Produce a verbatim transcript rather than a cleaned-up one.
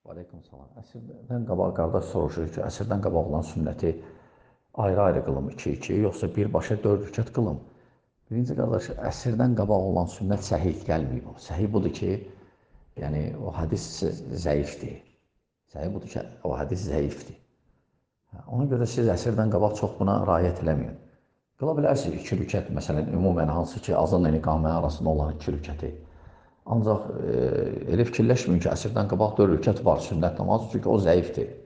Aleyküm salam. Əsrdən qabaq qardaş soruşur ki, əsrdən qabaq olan sünnəti ayrı-ayrı qılım iki-iki, yoxsa birbaşa dörd rükət qılım? Birinci qardaş, əsrdən qabaq olan sünnət səhih gəlməyib. Səhih budur ki, yəni o hədis zəifdir. Səhih budur ki, o hədis zəifdir. Ona görə siz əsrdən qabaq çox buna riayət eləməyin. Qıla bilərsiniz iki rükət, məsələn, ümumən hansı ki, azanla iqamə arasında olan iki rükəti. Ancaq e, elə fikirləşməyin ki, əsrdən qabaq dörd rükət var sünnət namazı, çünki o zəifdir.